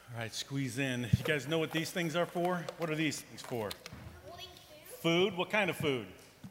All right, squeeze in. You guys know what these things are for? What are these things for? Holding Food? What kind of food?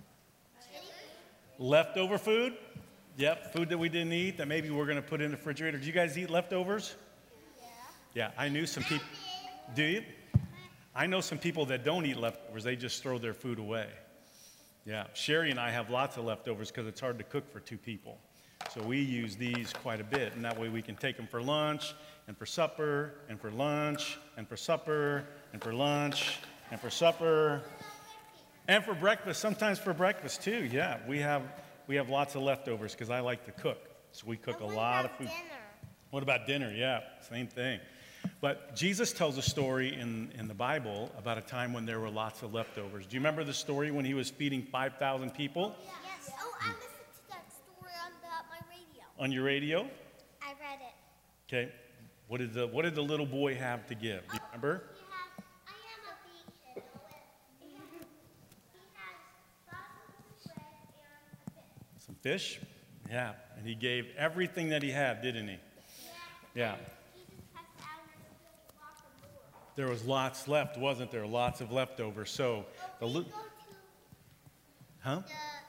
Leftover food? Yep, food that we didn't eat that maybe we're going to put in the refrigerator. Do you guys eat leftovers? Yeah, I knew some people. Do you? I know some people that don't eat leftovers. They just throw their food away. Yeah, Sherry and I have lots of leftovers because it's hard to cook for two people. So we use these quite a bit, and that way we can take them for lunch, and for supper, and for lunch, and for supper, and for lunch, and for supper, and for breakfast, sometimes for breakfast too. Yeah, we have lots of leftovers because I like to cook. So we cook a lot of food. Dinner? What about dinner? Yeah, same thing. But Jesus tells a story in the Bible about a time when there were lots of leftovers. Do you remember the story when he was feeding 5,000 people? Yes. Oh, I listened to that story on my radio. On your radio? I read it. Okay. What did the little boy have to give? Do you remember? I am a big kid. He has lots of bread and fish. Some fish? Yeah. And he gave everything that he had, didn't he? Yeah. Jesus has lots of more. There was lots left, wasn't there? Lots of leftovers. So the We li- go to huh?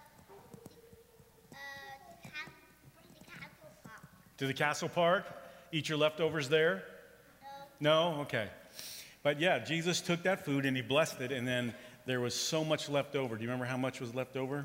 the castle park. To the castle park? Eat your leftovers there? No? Okay. But yeah, Jesus took that food and he blessed it, and then there was so much left over. Do you remember how much was left over?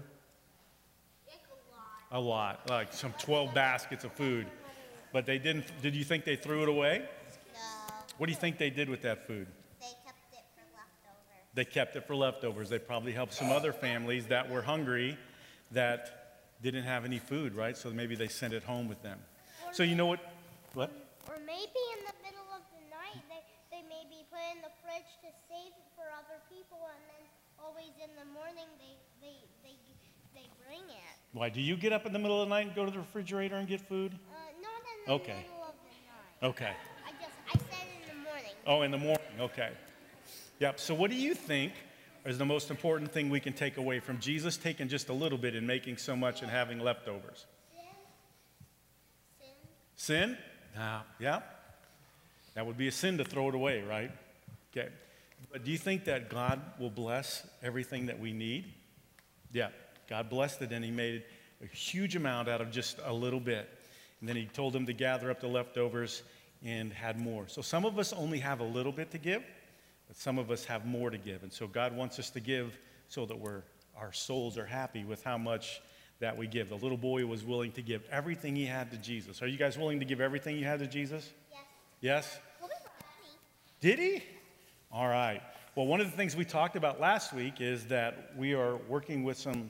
A lot, like some 12 baskets of food. But they didn't, did you think they threw it away? No, What do you think they did with that food? they kept it for leftovers. They kept it for leftovers. They probably helped some other families that were hungry that didn't have any food, right? So maybe they sent it home with them. So you know what? What? Or maybe in the middle of the night, they maybe put in the fridge to save it for other people, and then always in the morning they bring it. Why, do you get up in the middle of the night and go to the refrigerator and get food? Not in the Okay. middle of the night. Okay. I said in the morning. Oh, in the morning. Okay. Yep. So what do you think is the most important thing we can take away from Jesus taking just a little bit and making so much and having leftovers? Sin. Sin? Yeah. That would be a sin to throw it away, right? Okay. But do you think that God will bless everything that we need? Yeah. God blessed it, and he made a huge amount out of just a little bit. And then he told them to gather up the leftovers and had more. So some of us only have a little bit to give, but some of us have more to give. And so God wants us to give so that our souls are happy with how much that we give. The little boy was willing to give everything he had to Jesus. Are you guys willing to give everything you had to Jesus? Yes. Yes? Well, we brought money. Did he? All right. Well, one of the things we talked about last week is that we are working with some.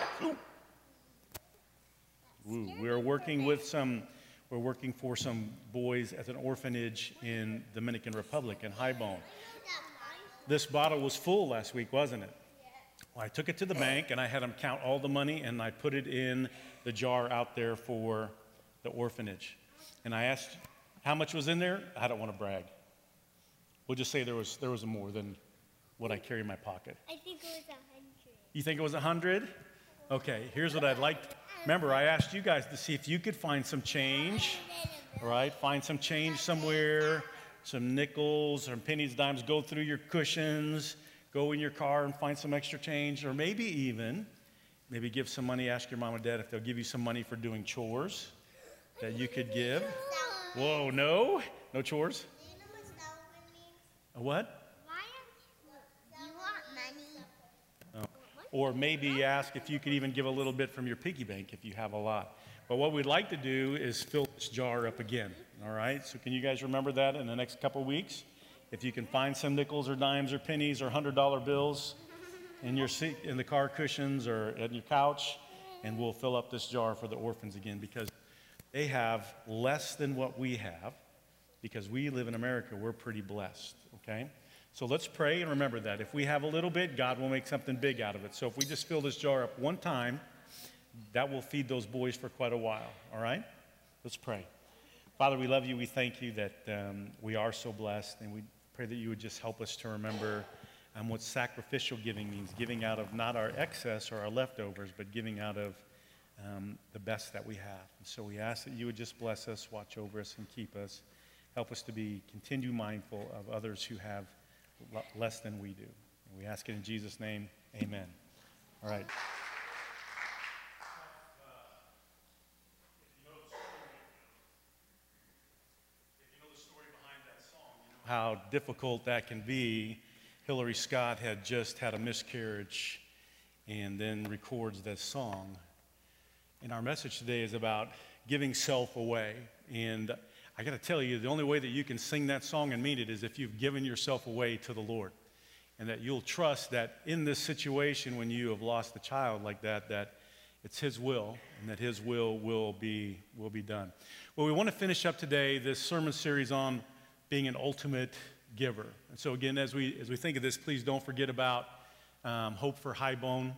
We're working for some boys at an orphanage in Dominican Republic in Highbone. This bottle was full last week, wasn't it? Well, I took it to the bank and I had them count all the money and I put it in the jar out there for the orphanage. And I asked, how much was in there? I don't want to brag. We'll just say there was more than what I carry in my pocket. I think it was 100. You think it was 100? Okay, here's what I'd like. Remember, I asked you guys to see if you could find some change. All right, find some change somewhere, some nickels or pennies, dimes. Go through your cushions, go in your car and find some extra change, or maybe give some money. Ask your mom and dad if they'll give you some money for doing chores that you could give. Whoa, no chores. Do you know what Sullivan means? A what? Why do you want money? Or maybe ask if you could even give a little bit from your piggy bank if you have a lot. But what we'd like to do is fill this jar up again, all right? So can you guys remember that in the next couple weeks? If you can find some nickels or dimes or pennies or $100 bills in your seat, in the car cushions or on your couch, and we'll fill up this jar for the orphans again, because they have less than what we have. Because we live in America, we're pretty blessed, okay? So let's pray and remember that. If we have a little bit, God will make something big out of it. So if we just fill this jar up one time, that will feed those boys for quite a while, all right? Let's pray. Father, we love you. We thank you that we are so blessed, and we pray that you would just help us to remember what sacrificial giving means, giving out of not our excess or our leftovers, but giving out of the best that we have. And so we ask that you would just bless us, watch over us, and keep us. Help us to be continue mindful of others who have less than we do. And we ask it in Jesus' name, amen. All right. How difficult that can be. Hillary Scott had just had a miscarriage and then records this song. And our message today is about giving self away. And I got to tell you, the only way that you can sing that song and mean it is if you've given yourself away to the Lord. And that you'll trust that in this situation when you have lost a child like that, that it's His will and that His will be done. Well, we want to finish up today this sermon series on being an ultimate giver. And so again, as we think of this, please don't forget about Hope for Highbone,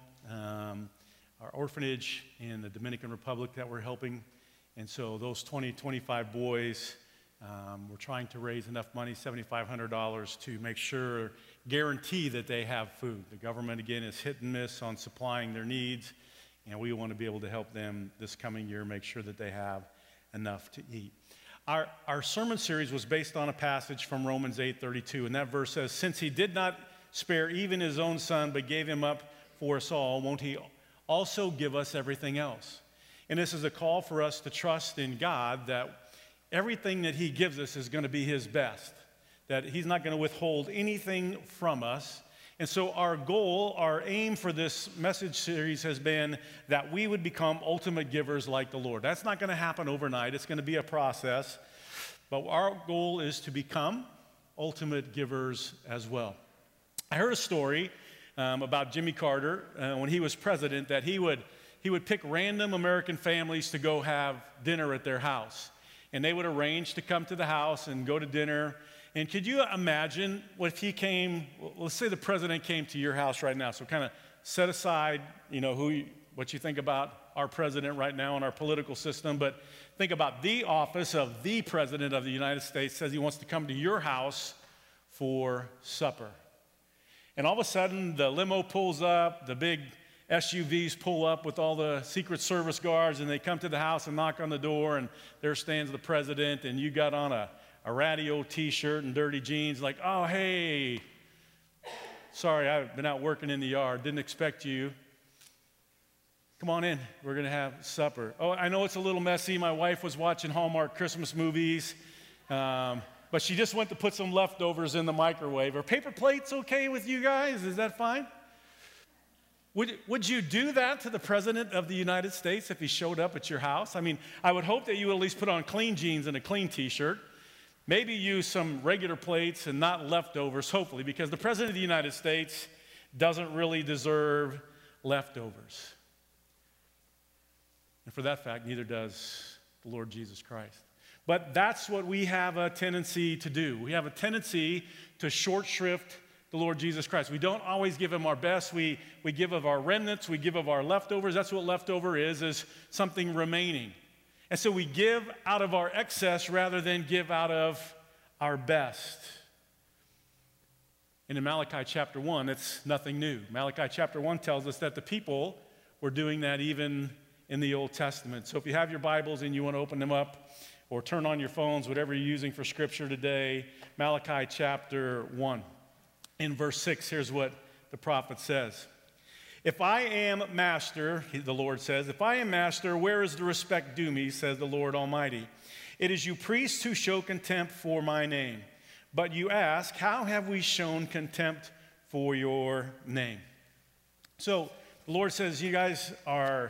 our orphanage in the Dominican Republic that we're helping. And so those 25 boys, we're trying to raise enough money, $7,500, to make sure, guarantee that they have food. The government, again, is hit and miss on supplying their needs, and we want to be able to help them this coming year make sure that they have enough to eat. Our sermon series was based on a passage from Romans 8:32, and that verse says, "Since He did not spare even His own Son, but gave Him up for us all, won't He also give us everything else?" And this is a call for us to trust in God that everything that He gives us is going to be His best, that He's not going to withhold anything from us. And so our goal, our aim for this message series has been that we would become ultimate givers like the Lord. That's not going to happen overnight. It's going to be a process. But our goal is to become ultimate givers as well. I heard a story about Jimmy Carter when he was president, that he would pick random American families to go have dinner at their house. And they would arrange to come to the house and go to dinner. And could you imagine what if he came, let's say the president came to your house right now. So kind of set aside, what you think about our president right now and our political system, but think about the office of the president of the United States says he wants to come to your house for supper. And all of a sudden, the limo pulls up, the big SUVs pull up with all the Secret Service guards, and they come to the house and knock on the door, and there stands the president, and you got on a ratty old T-shirt and dirty jeans, like, "Oh, hey, sorry, I've been out working in the yard, didn't expect you. Come on in, we're going to have supper. Oh, I know it's a little messy. My wife was watching Hallmark Christmas movies, but she just went to put some leftovers in the microwave. Are paper plates okay with you guys? Is that fine?" Would you do that to the President of the United States if he showed up at your house? I mean, I would hope that you would at least put on clean jeans and a clean T-shirt. Maybe use some regular plates and not leftovers, hopefully, because the President of the United States doesn't really deserve leftovers. And for that fact, neither does the Lord Jesus Christ. But that's what we have a tendency to do. We have a tendency to short shrift the Lord Jesus Christ. We don't always give Him our best. We give of our remnants. We give of our leftovers. That's what leftover is something remaining. And so we give out of our excess rather than give out of our best. And in Malachi chapter 1, it's nothing new. Malachi chapter 1 tells us that the people were doing that even in the Old Testament. So if you have your Bibles and you want to open them up or turn on your phones, whatever you're using for Scripture today, Malachi chapter 1. In verse 6, here's what the prophet says. "If I am master," the Lord says, "if I am master, where is the respect due me, says the Lord Almighty? It is you priests who show contempt for my name. But you ask, how have we shown contempt for your name?" So the Lord says, you guys are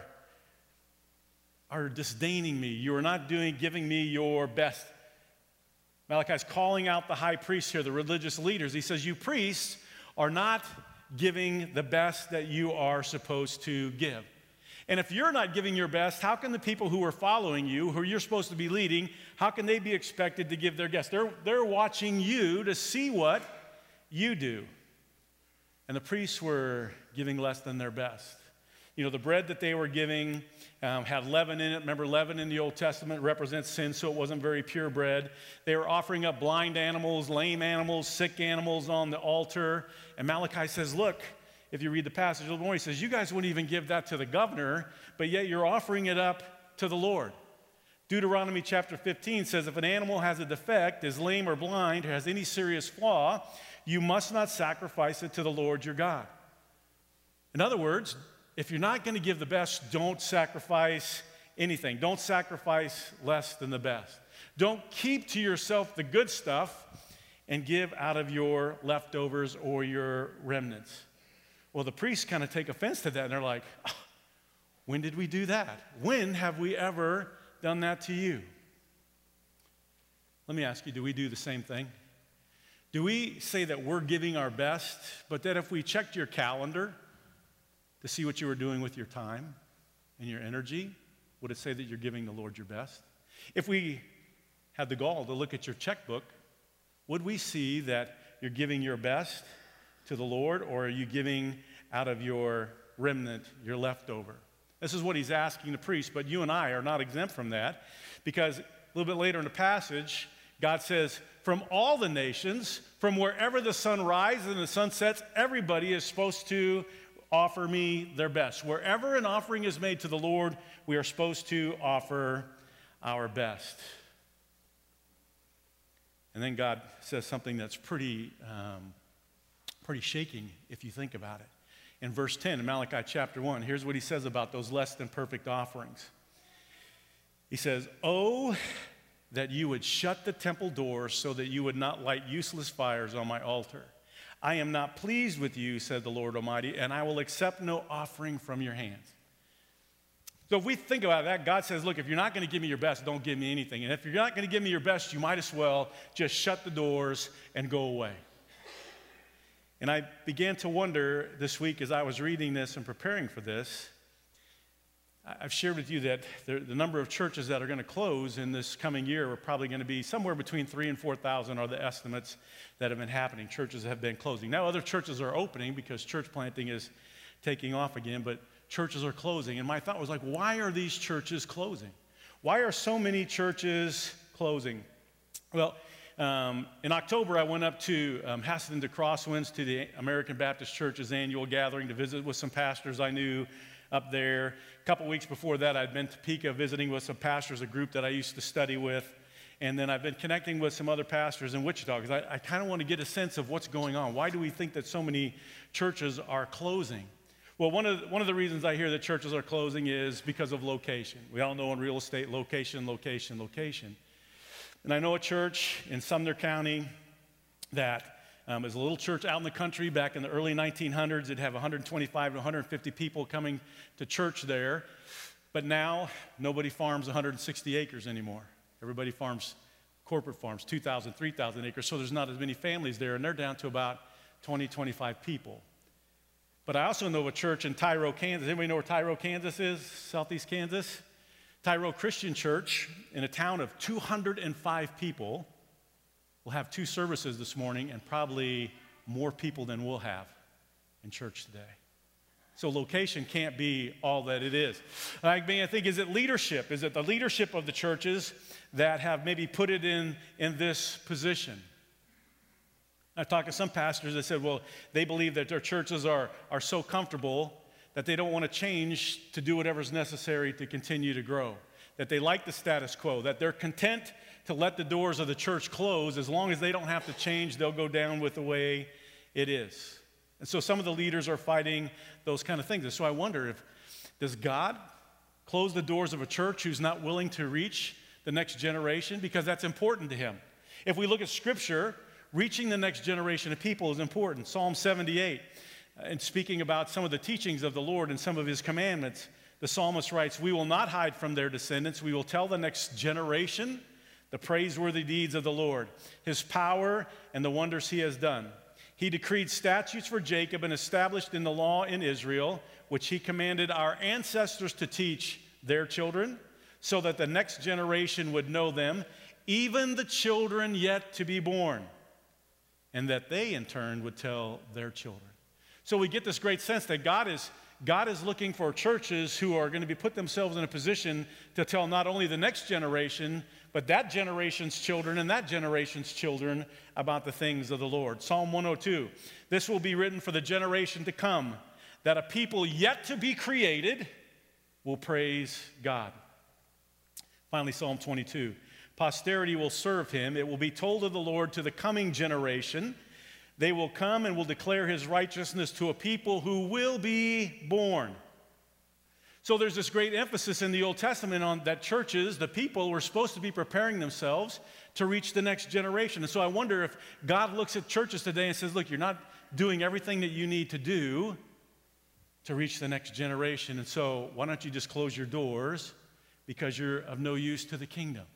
disdaining me. You are not giving me your best. Malachi's calling out the high priests here, the religious leaders. He says, you priests are not giving the best that you are supposed to give. And if you're not giving your best, how can the people who are following you, who you're supposed to be leading, how can they be expected to give their best? They're watching you to see what you do. And the priests were giving less than their best. The bread that they were giving had leaven in it. Remember, leaven in the Old Testament represents sin, so it wasn't very pure bread. They were offering up blind animals, lame animals, sick animals on the altar. And Malachi says, look, if you read the passage a little more, he says, you guys wouldn't even give that to the governor, but yet you're offering it up to the Lord. Deuteronomy chapter 15 says, if an animal has a defect, is lame or blind, or has any serious flaw, you must not sacrifice it to the Lord your God. In other words, if you're not going to give the best, don't sacrifice anything. Don't sacrifice less than the best. Don't keep to yourself the good stuff and give out of your leftovers or your remnants. Well, the priests kind of take offense to that, and they're like, oh, when did we do that? When have we ever done that to you? Let me ask you, do we do the same thing? Do we say that we're giving our best, but that if we checked your calendar to see what you were doing with your time and your energy, would it say that you're giving the Lord your best? If we had the gall to look at your checkbook, would we see that you're giving your best to the Lord, or are you giving out of your remnant, your leftover? This is what he's asking the priest, but you and I are not exempt from that, because a little bit later in the passage, God says, from all the nations, from wherever the sun rises and the sun sets, everybody is supposed to offer me their best. Wherever an offering is made to the Lord, we are supposed to offer our best. And then God says something that's pretty shaking if you think about it. In verse 10 in Malachi chapter 1, here's what he says about those less than perfect offerings. He says, "Oh, that you would shut the temple doors so that you would not light useless fires on my altar. I am not pleased with you, said the Lord Almighty, and I will accept no offering from your hands." So if we think about that, God says, look, if you're not going to give me your best, don't give me anything. And if you're not going to give me your best, you might as well just shut the doors and go away. And I began to wonder this week as I was reading this and preparing for this, I've shared with you that the number of churches that are going to close in this coming year are probably going to be somewhere between 3,000 and 4,000 are the estimates that have been happening. Churches have been closing. Now other churches are opening because church planting is taking off again, but churches are closing. And my thought was like, why are these churches closing? Why are so many churches closing? Well, in October, I went up to Hassenden to Crosswinds to the American Baptist Church's annual gathering to visit with some pastors I knew up there. A couple weeks before that, I'd been to Topeka visiting with some pastors, a group that I used to study with. And then I've been connecting with some other pastors in Wichita because I kind of want to get a sense of what's going on. Why do we think that so many churches are closing? Well, one of the reasons I hear that churches are closing is because of location. We all know in real estate, location, location, location. And I know a church in Sumner County that is a little church out in the country. Back in the early 1900s, it'd have 125 to 150 people coming to church there. But now, nobody farms 160 acres anymore. Everybody farms, corporate farms, 2,000, 3,000 acres. So there's not as many families there, and they're down to about 20, 25 people. But I also know a church in Tyro, Kansas. Anybody know where Tyro, Kansas is? Southeast Kansas? Tyro Christian Church, in a town of 205 people, will have 2 services this morning and probably more people than we'll have in church today. So location can't be all that it is. I think, is it leadership? Is it the leadership of the churches that have maybe put it in this position? I've talked to some pastors that said, well, they believe that their churches are so comfortable that they don't want to change to do whatever's necessary to continue to grow, that they like the status quo, that they're content to let the doors of the church close. As long as they don't have to change, they'll go down with the way it is. And so some of the leaders are fighting those kind of things. And so I wonder, does God close the doors of a church who's not willing to reach the next generation? Because that's important to him. If we look at Scripture, reaching the next generation of people is important. Psalm 78, and speaking about some of the teachings of the Lord and some of his commandments, the psalmist writes, "We will not hide from their descendants. We will tell the next generation the praiseworthy deeds of the Lord, his power and the wonders he has done. He decreed statutes for Jacob and established in the law in Israel, which he commanded our ancestors to teach their children, so that the next generation would know them, even the children yet to be born, and that they in turn would tell their children." So we get this great sense that God is looking for churches who are going to be put themselves in a position to tell not only the next generation, but that generation's children and that generation's children about the things of the Lord. Psalm 102, "This will be written for the generation to come, that a people yet to be created will praise God." Finally, Psalm 22. Posterity will serve him. It will be told of the Lord to the coming generation. They will come and will declare his righteousness to a people who will be born. So there's this great emphasis in the Old Testament on that churches, the people, were supposed to be preparing themselves to reach the next generation. And so I wonder if God looks at churches today and says, look, you're not doing everything that you need to do to reach the next generation. And so why don't you just close your doors because you're of no use to the kingdom?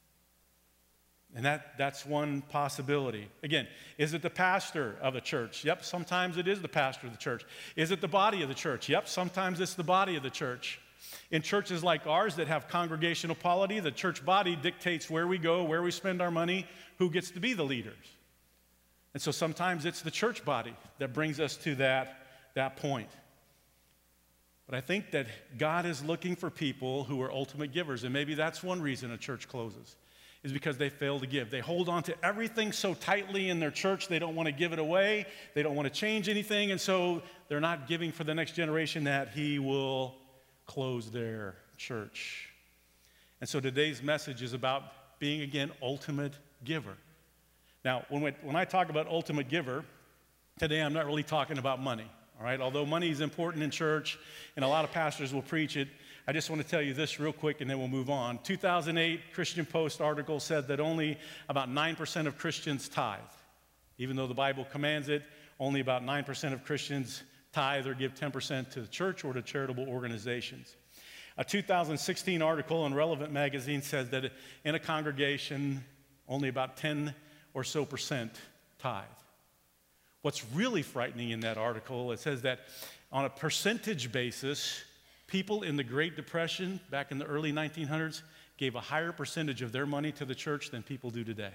And that's one possibility. Again, is it the pastor of a church? Yep, sometimes it is the pastor of the church. Is it the body of the church? Yep, sometimes it's the body of the church. In churches like ours that have congregational polity, the church body dictates where we go, where we spend our money, who gets to be the leaders. And so sometimes it's the church body that brings us to that point. But I think that God is looking for people who are ultimate givers, and maybe that's one reason a church closes, is because they fail to give. They hold on to everything so tightly in their church, they don't want to give it away, they don't want to change anything, and so they're not giving for the next generation that he will close their church. And so today's message is about being, again, ultimate giver. Now, when I talk about ultimate giver, today I'm not really talking about money, all right? Although money is important in church, and a lot of pastors will preach it, I just want to tell you this real quick and then we'll move on. 2008 Christian Post article said that only about 9% of Christians tithe. Even though the Bible commands it, only about 9% of Christians tithe or give 10% to the church or to charitable organizations. A 2016 article in Relevant magazine says that in a congregation, only about 10 or so percent tithe. What's really frightening in that article, it says that on a percentage basis, people in the Great Depression back in the early 1900s gave a higher percentage of their money to the church than people do today.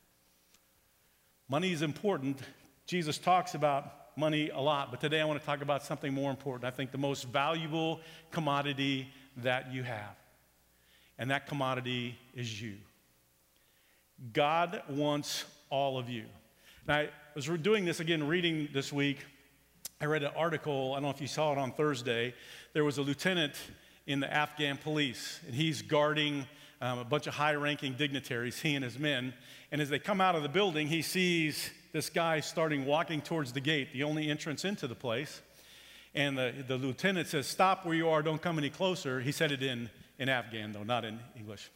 Money is important. Jesus talks about money a lot, but today I want to talk about something more important. I think the most valuable commodity that you have, and that commodity is you. God wants all of you. Now, as we're doing this again, reading this week, I read an article, I don't know if you saw it on Thursday. There was a lieutenant in the Afghan police, and he's guarding a bunch of high-ranking dignitaries, he and his men. And as they come out of the building, he sees this guy starting walking towards the gate, the only entrance into the place. And the lieutenant says, "Stop where you are, don't come any closer." He said it in Afghan, though, not in English.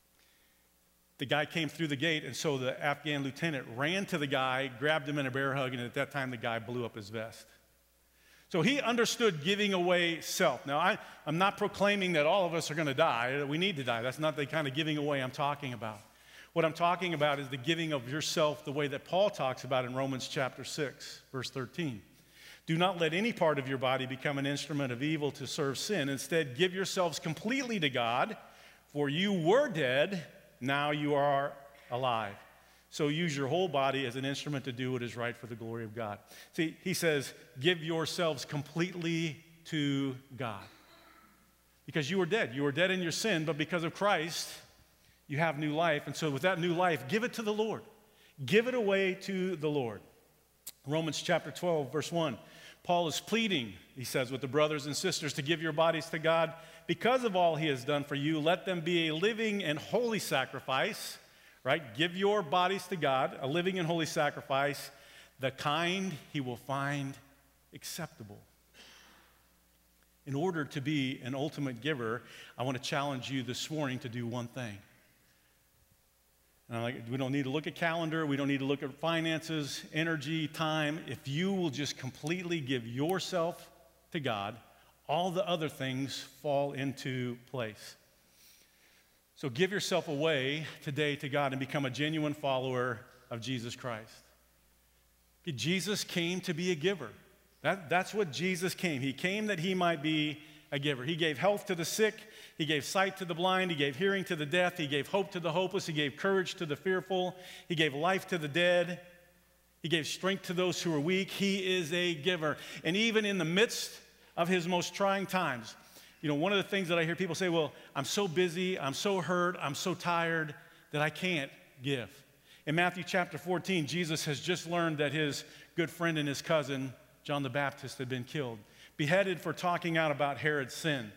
The guy came through the gate, and so the Afghan lieutenant ran to the guy, grabbed him in a bear hug, and at that time the guy blew up his vest. So he understood giving away self. Now, I'm not proclaiming that all of us are going to die. We need to die. That's not the kind of giving away I'm talking about. What I'm talking about is the giving of yourself the way that Paul talks about in Romans chapter 6, verse 13. Do not let any part of your body become an instrument of evil to serve sin. Instead, give yourselves completely to God, for you were dead, now you are alive. So use your whole body as an instrument to do what is right for the glory of God. See, he says, give yourselves completely to God. Because you were dead. You were dead in your sin, but because of Christ, you have new life. And so with that new life, give it to the Lord. Give it away to the Lord. Romans chapter 12, verse 1. Paul is pleading, he says, with the brothers and sisters to give your bodies to God. Because of all he has done for you, let them be a living and holy sacrifice. Right? Give your bodies to God, a living and holy sacrifice, the kind he will find acceptable. In order to be an ultimate giver, I want to challenge you this morning to do one thing. We don't need to look at calendar. We don't need to look at finances, energy, time. If you will just completely give yourself to God, all the other things fall into place. So give yourself away today to God and become a genuine follower of Jesus Christ. Jesus came to be a giver. That's what Jesus came. He came that he might be a giver. He gave health to the sick. He gave sight to the blind. He gave hearing to the deaf. He gave hope to the hopeless. He gave courage to the fearful. He gave life to the dead. He gave strength to those who are weak. He is a giver. And even in the midst of his most trying times, you know, one of the things that I hear people say, well, I'm so busy, I'm so hurt, I'm so tired that I can't give. In Matthew chapter 14, Jesus has just learned that his good friend and his cousin, John the Baptist, had been killed, beheaded for talking out about Herod's sin.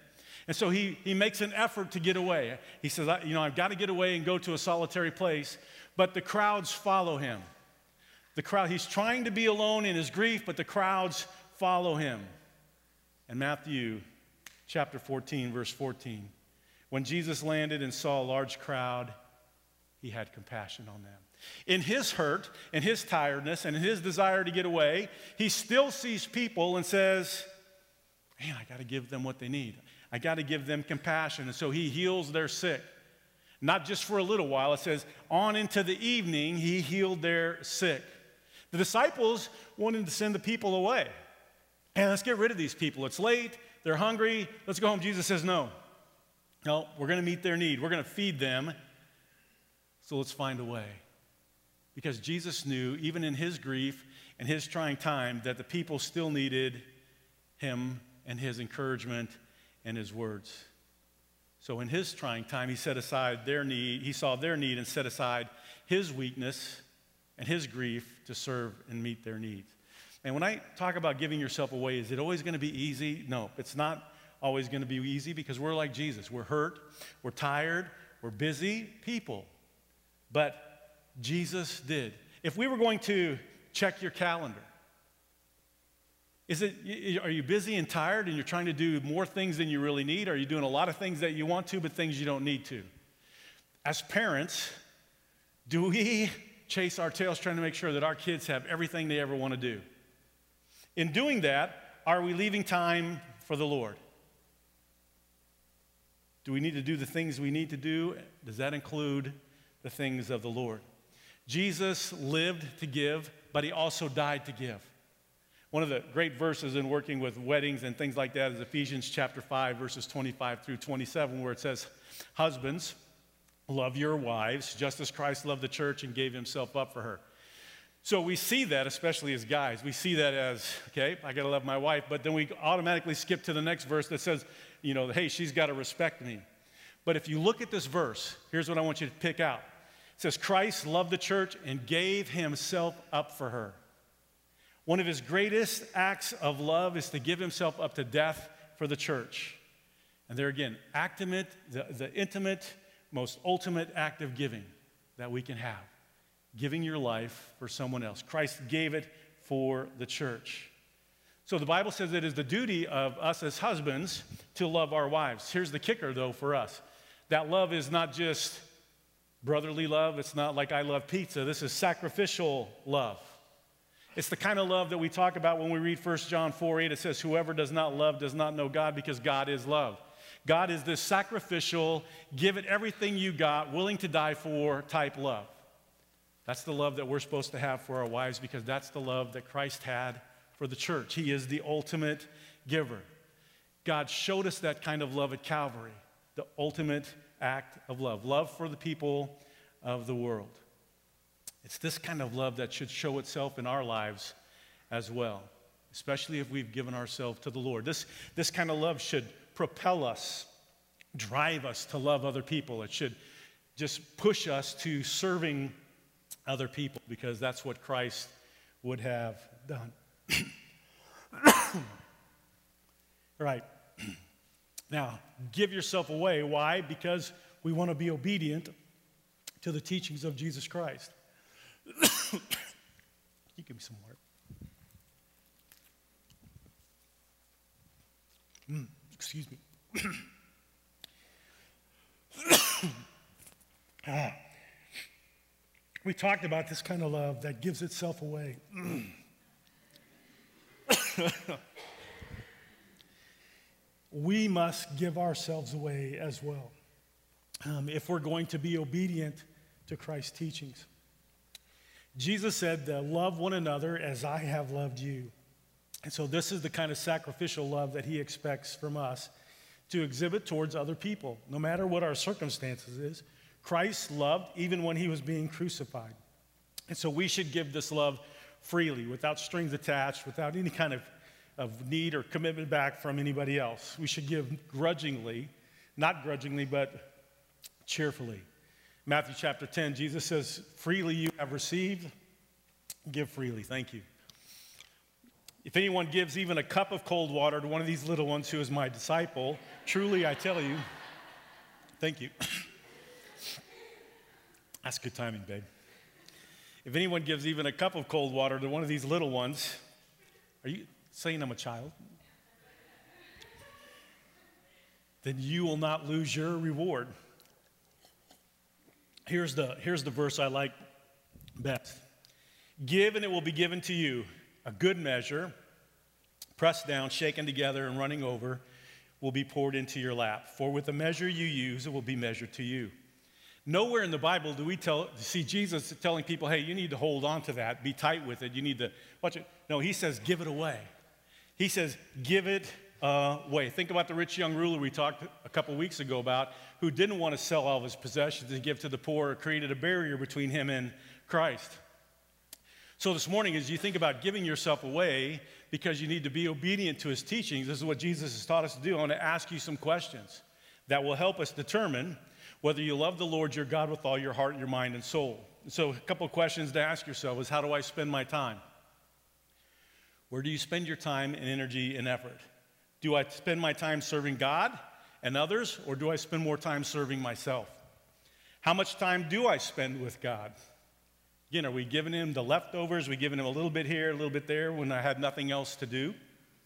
And so he makes an effort to get away. He says, I've got to get away and go to a solitary place. But the crowds follow him. He's trying to be alone in his grief, but the crowds follow him. And Matthew chapter 14, verse 14. When Jesus landed and saw a large crowd, he had compassion on them. In his hurt and his tiredness and his desire to get away, he still sees people and says, man, I got to give them what they need. I got to give them compassion. And so he heals their sick. Not just for a little while. It says, on into the evening, he healed their sick. The disciples wanted to send the people away. And let's get rid of these people. It's late. They're hungry. Let's go home. Jesus says, no. No, we're going to meet their need. We're going to feed them. So let's find a way. Because Jesus knew, even in his grief and his trying time, that the people still needed him and his encouragement and his words. So in his trying time, he set aside their need. He saw their need and set aside his weakness and his grief to serve and meet their needs. And when I talk about giving yourself away, is it always going to be easy? No, it's not always going to be easy because we're like Jesus. We're hurt, we're tired, we're busy people. But Jesus did. If we were going to check your calendar, are you busy and tired and you're trying to do more things than you really need? Are you doing a lot of things that you want to but things you don't need to? As parents, do we chase our tails trying to make sure that our kids have everything they ever want to do? In doing that, are we leaving time for the Lord? Do we need to do the things we need to do? Does that include the things of the Lord? Jesus lived to give, but he also died to give. One of the great verses in working with weddings and things like that is Ephesians chapter 5, verses 25 through 27, where it says, husbands, love your wives, just as Christ loved the church and gave himself up for her. So we see that, especially as guys. We see that as, okay, I got to love my wife, but then we automatically skip to the next verse that says, hey, she's got to respect me. But if you look at this verse, here's what I want you to pick out. It says, Christ loved the church and gave himself up for her. One of his greatest acts of love is to give himself up to death for the church. And there again, the intimate, most ultimate act of giving that we can have. Giving your life for someone else. Christ gave it for the church. So the Bible says it is the duty of us as husbands to love our wives. Here's the kicker, though, for us. That love is not just brotherly love. It's not like I love pizza. This is sacrificial love. It's the kind of love that we talk about when we read 1 John 4:8. It says, whoever does not love does not know God because God is love. God is this sacrificial, give it everything you got, willing to die for type love. That's the love that we're supposed to have for our wives because that's the love that Christ had for the church. He is the ultimate giver. God showed us that kind of love at Calvary, the ultimate act of love. Love for the people of the world. It's this kind of love that should show itself in our lives as well, especially if we've given ourselves to the Lord. This kind of love should propel us, drive us to love other people. It should just push us to serving other people because that's what Christ would have done. All right. Now, give yourself away. Why? Because we want to be obedient to the teachings of Jesus Christ. Can you give me some water? Excuse me. We talked about this kind of love that gives itself away. We must give ourselves away as well if we're going to be obedient to Christ's teachings. Jesus said, love one another as I have loved you. And so this is the kind of sacrificial love that he expects from us to exhibit towards other people. No matter what our circumstances is, Christ loved even when he was being crucified. And so we should give this love freely, without strings attached, without any kind of need or commitment back from anybody else. We should give grudgingly, not grudgingly, but cheerfully. Matthew chapter 10, Jesus says, freely you have received, give freely. Thank you. If anyone gives even a cup of cold water to one of these little ones who is my disciple, truly I tell you, thank you. That's good timing, babe. If anyone gives even a cup of cold water to one of these little ones, are you saying I'm a child? Then you will not lose your reward. Here's the verse I like best. Give and it will be given to you, a good measure, pressed down, shaken together, and running over, will be poured into your lap. For with the measure you use, it will be measured to you. Nowhere in the Bible do we see Jesus telling people, hey, you need to hold on to that, be tight with it, you need to watch it. No, he says, give it away. He says, give it away. Think about the rich young ruler we talked a couple weeks ago about, who didn't want to sell all of his possessions and give to the poor, created a barrier between him and Christ. So this morning, as you think about giving yourself away because you need to be obedient to his teachings, this is what Jesus has taught us to do. I want to ask you some questions that will help us determine whether you love the Lord your God with all your heart, your mind, and soul. So a couple of questions to ask yourself is, how do I spend my time? Where do you spend your time and energy and effort? Do I spend my time serving God and others, or do I spend more time serving myself? How much time do I spend with God? Again, are we giving him the leftovers? Are we giving him a little bit here, a little bit there when I had nothing else to do?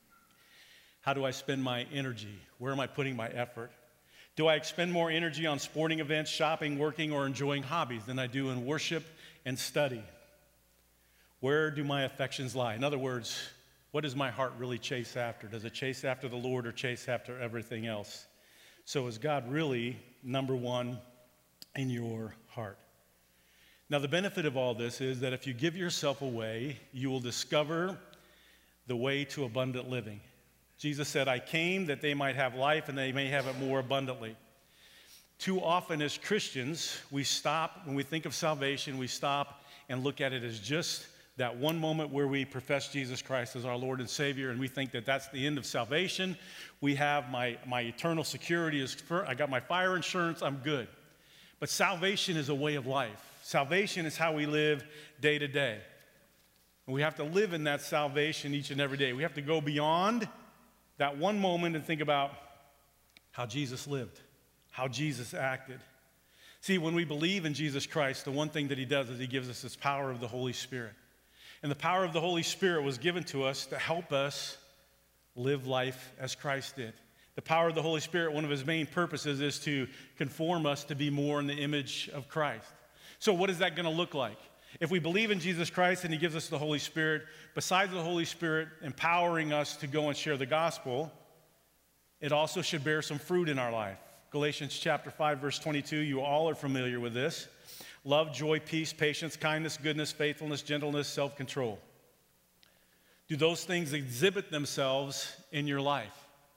How do I spend my energy? Where am I putting my effort? Do I expend more energy on sporting events, shopping, working, or enjoying hobbies than I do in worship and study? Where do my affections lie? In other words, what does my heart really chase after? Does it chase after the Lord or chase after everything else? So is God really number one in your heart? Now, the benefit of all this is that if you give yourself away, you will discover the way to abundant living. Jesus said, I came that they might have life and they may have it more abundantly. Too often as Christians, we stop, when we think of salvation, we stop and look at it as just that one moment where we profess Jesus Christ as our Lord and Savior, and we think that that's the end of salvation. We have my eternal security, I got my fire insurance, I'm good. But salvation is a way of life. Salvation is how we live day to day. And we have to live in that salvation each and every day. We have to go beyond that one moment and think about how Jesus lived, how Jesus acted. See, when we believe in Jesus Christ, the one thing that he does is he gives us this power of the Holy Spirit. And the power of the Holy Spirit was given to us to help us live life as Christ did. The power of the Holy Spirit, one of his main purposes is to conform us to be more in the image of Christ. So what is that going to look like? If we believe in Jesus Christ and he gives us the Holy Spirit, besides the Holy Spirit empowering us to go and share the gospel, it also should bear some fruit in our life. Galatians chapter 5, verse 22, you all are familiar with this. Love, joy, peace, patience, kindness, goodness, faithfulness, gentleness, self-control. Do those things exhibit themselves in your life?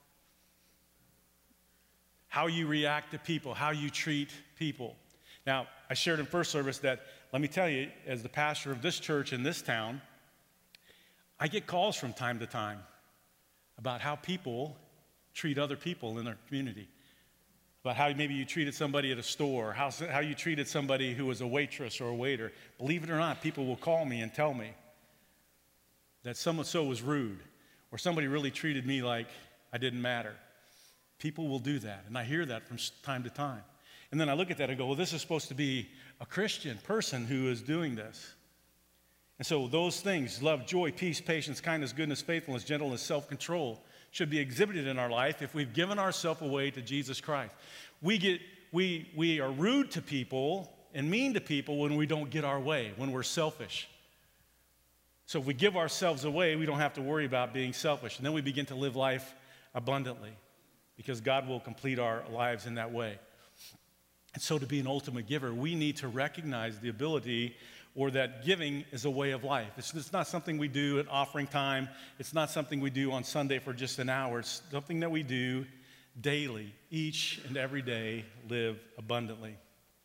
How you react to people, how you treat people. Now, I shared in first service that, let me tell you, as the pastor of this church in this town, I get calls from time to time about how people treat other people in their community, about how maybe you treated somebody at a store, how you treated somebody who was a waitress or a waiter. Believe it or not, people will call me and tell me that so-and-so was rude, or somebody really treated me like I didn't matter. People will do that, and I hear that from time to time. And then I look at that and go, well, this is supposed to be a Christian person who is doing this. And so those things, love, joy, peace, patience, kindness, goodness, faithfulness, gentleness, self-control, should be exhibited in our life if we've given ourselves away to Jesus Christ. We are rude to people and mean to people when we don't get our way, when we're selfish. So if we give ourselves away, we don't have to worry about being selfish. And then we begin to live life abundantly because God will complete our lives in that way. And so to be an ultimate giver, we need to recognize the ability or that giving is a way of life. It's not something we do at offering time. It's not something we do on Sunday for just an hour. It's something that we do daily, each and every day, live abundantly.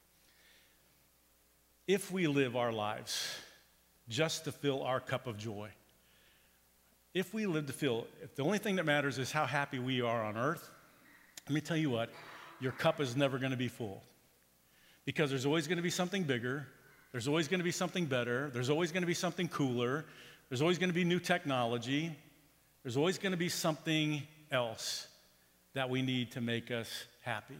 If we live our lives just to fill our cup of joy, if we live to fill, if the only thing that matters is how happy we are on earth, let me tell you what, your cup is never going to be full. Because there's always going to be something bigger, there's always going to be something better, there's always going to be something cooler, there's always going to be new technology, There's always going to be something else that we need to make us happy.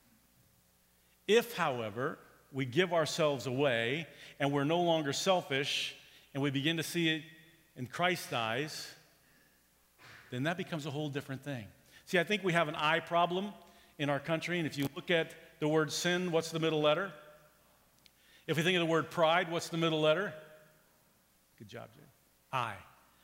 If, however, we give ourselves away and we're no longer selfish and we begin to see it in Christ's eyes, then that becomes a whole different thing. See, I think we have an I problem in our country, and if you look at the word sin, what's the middle letter? If we think of the word pride, what's the middle letter? Good job, Jay. I.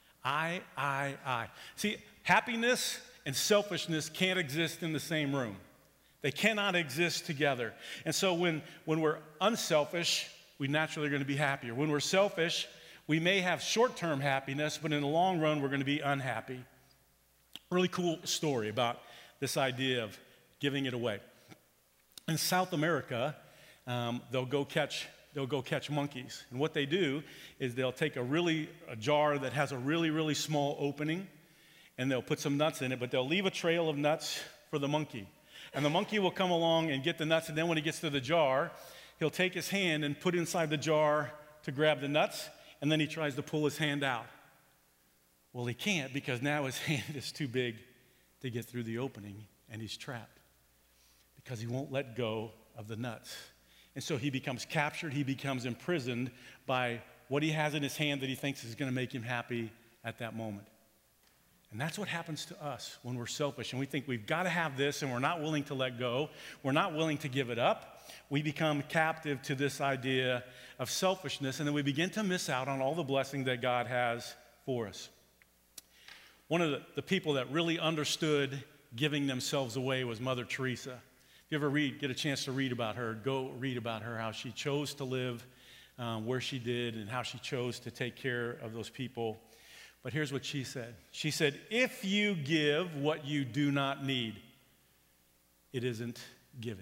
I. See, happiness and selfishness can't exist in the same room. They cannot exist together. And so when we're unselfish, we naturally are going to be happier. When we're selfish, we may have short-term happiness, but in the long run, we're going to be unhappy. Really cool story about this idea of giving it away. In South America, they'll go catch monkeys. And what they do is they'll take a jar that has a really, really small opening, and they'll put some nuts in it, but they'll leave a trail of nuts for the monkey. And the monkey will come along and get the nuts, and then when he gets to the jar, he'll take his hand and put inside the jar to grab the nuts, and then he tries to pull his hand out. Well, he can't because now his hand is too big to get through the opening, and he's trapped because he won't let go of the nuts. And so he becomes captured, he becomes imprisoned by what he has in his hand that he thinks is going to make him happy at that moment. And that's what happens to us when we're selfish and we think we've got to have this and we're not willing to let go. We're not willing to give it up. We become captive to this idea of selfishness, and then we begin to miss out on all the blessing that God has for us. One of the people that really understood giving themselves away was Mother Teresa. If you ever get a chance to read about her, go read about her, how she chose to live where she did and how she chose to take care of those people. But here's what she said. She said, if you give what you do not need, it isn't giving.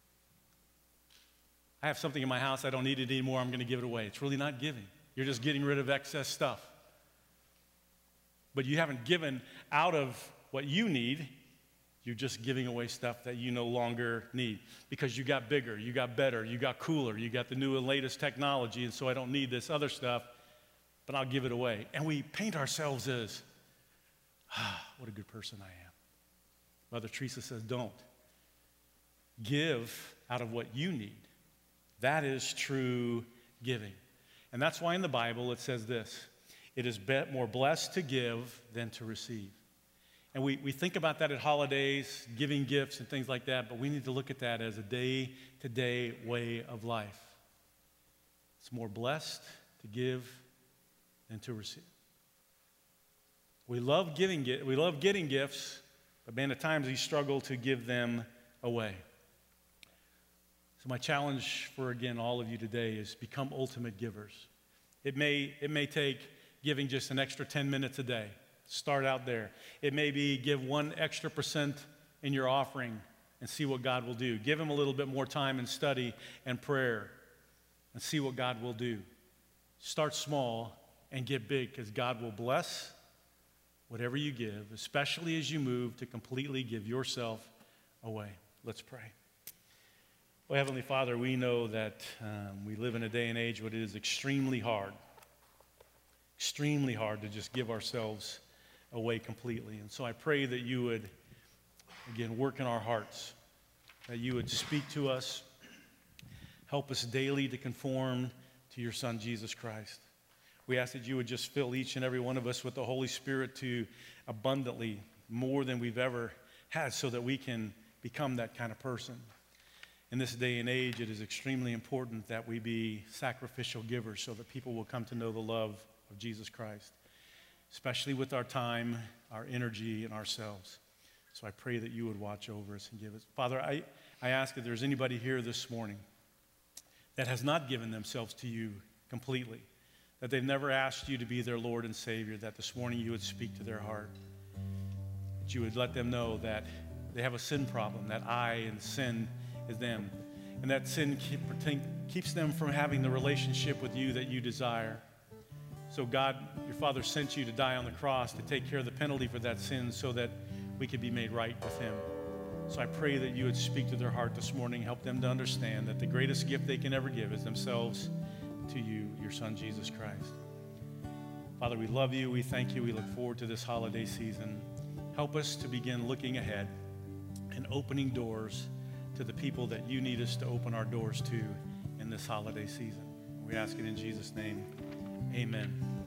I have something in my house, I don't need it anymore, I'm going to give it away. It's really not giving. You're just getting rid of excess stuff. But you haven't given out of what you need, you're just giving away stuff that you no longer need because you got bigger, you got better, you got cooler, you got the new and latest technology, and so I don't need this other stuff, but I'll give it away. And we paint ourselves as, what a good person I am. Mother Teresa says, don't. Give out of what you need. That is true giving. And that's why in the Bible it says this, it is more blessed to give than to receive. And we think about that at holidays, giving gifts and things like that, but we need to look at that as a day-to-day way of life. It's more blessed to give than to receive. We love getting gifts, but man, at times we struggle to give them away. So my challenge for, again, all of you today is become ultimate givers. It may take giving just an extra 10 minutes a day. Start out there. It may be give 1% extra in your offering and see what God will do. Give him a little bit more time in study and prayer and see what God will do. Start small and get big because God will bless whatever you give, especially as you move to completely give yourself away. Let's pray. Well, Heavenly Father, we know that we live in a day and age where it is extremely hard to just give ourselves away completely. And so I pray that you would, again, work in our hearts, that you would speak to us, help us daily to conform to your Son, Jesus Christ. We ask that you would just fill each and every one of us with the Holy Spirit to abundantly, more than we've ever had, so that we can become that kind of person. In this day and age, it is extremely important that we be sacrificial givers so that people will come to know the love of Jesus Christ, especially with our time, our energy, and ourselves. So I pray that you would watch over us and give us. Father, I ask if there's anybody here this morning that has not given themselves to you completely, that they've never asked you to be their Lord and Savior, that this morning you would speak to their heart, that you would let them know that they have a sin problem, that I and sin is them, and that sin keeps them from having the relationship with you that you desire. So God, your Father sent you to die on the cross to take care of the penalty for that sin so that we could be made right with him. So I pray that you would speak to their heart this morning, help them to understand that the greatest gift they can ever give is themselves to you, your Son, Jesus Christ. Father, we love you. We thank you. We look forward to this holiday season. Help us to begin looking ahead and opening doors to the people that you need us to open our doors to in this holiday season. We ask it in Jesus' name. Amen.